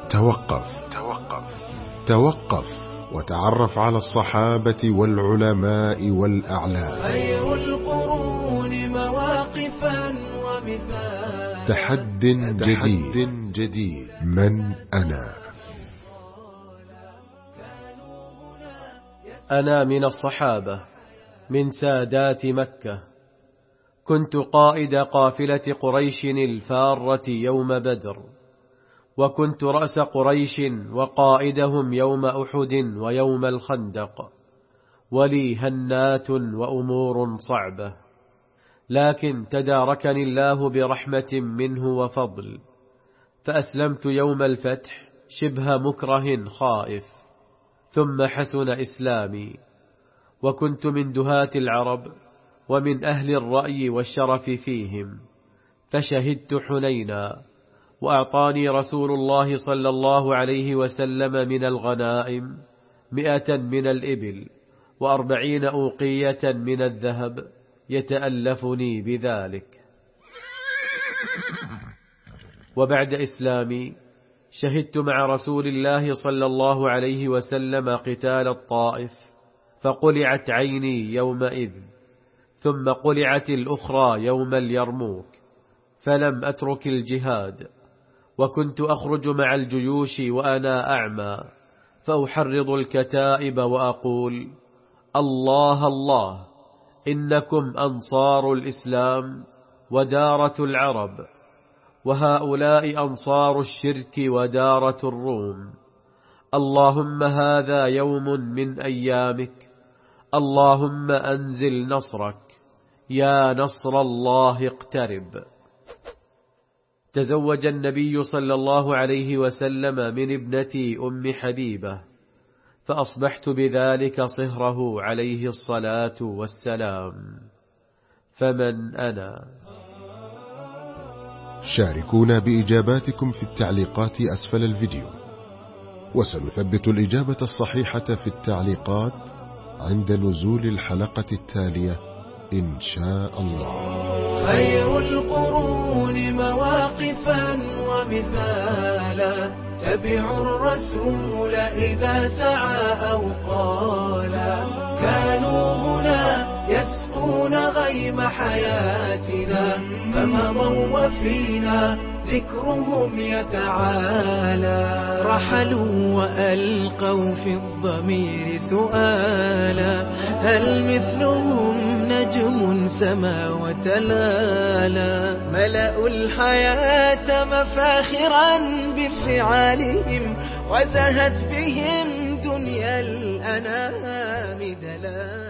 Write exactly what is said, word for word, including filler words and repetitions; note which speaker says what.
Speaker 1: توقف توقف توقف وتعرف على الصحابة والعلماء والأعلام.
Speaker 2: خير القرون مواقفا ومثالا.
Speaker 1: تحد جديد جديد من أنا؟
Speaker 3: أنا من الصحابة من سادات مكة، كنت قائد قافلة قريش الفارة يوم بدر، وكنت رأس قريش وقائدهم يوم أحد ويوم الخندق، ولي هنات وأمور صعبة، لكن تداركني الله برحمة منه وفضل، فأسلمت يوم الفتح شبه مكره خائف، ثم حسن إسلامي، وكنت من دهاة العرب ومن أهل الرأي والشرف فيهم، فشهدت حنينا، وأعطاني رسول الله صلى الله عليه وسلم من الغنائم مئة من الإبل وأربعين أوقية من الذهب يتألفني بذلك. وبعد إسلامي شهدت مع رسول الله صلى الله عليه وسلم قتال الطائف، فقلعت عيني يومئذ، ثم قلعت الأخرى يوم اليرموك، فلم أترك الجهاد، وكنت أخرج مع الجيوش وأنا أعمى، فأحرض الكتائب وأقول: الله الله، إنكم أنصار الإسلام ودارة العرب، وهؤلاء أنصار الشرك ودارة الروم، اللهم هذا يوم من أيامك، اللهم أنزل نصرك، يا نصر الله اقترب. تزوج النبي صلى الله عليه وسلم من ابنتي أم حبيبة، فأصبحت بذلك صهره عليه الصلاة والسلام. فمن أنا؟
Speaker 1: شاركونا بإجاباتكم في التعليقات أسفل الفيديو، وسنثبت الإجابة الصحيحة في التعليقات عند نزول الحلقة التالية إن شاء الله.
Speaker 2: خير القرون مواقفا ومثالا، تبعوا الرسول إذا سعى أو قالا، كانوا هنا يسقون غيم حياتنا، فمضوا وفينا ذكرهم يتعالى، رحلوا وألقوا في الضمير سؤالا، هل مثلهم نجم سما وتلالا، ملأوا الحياة مفاخرا بفعالهم، وزهت بهم دنيا الأنام دلالا.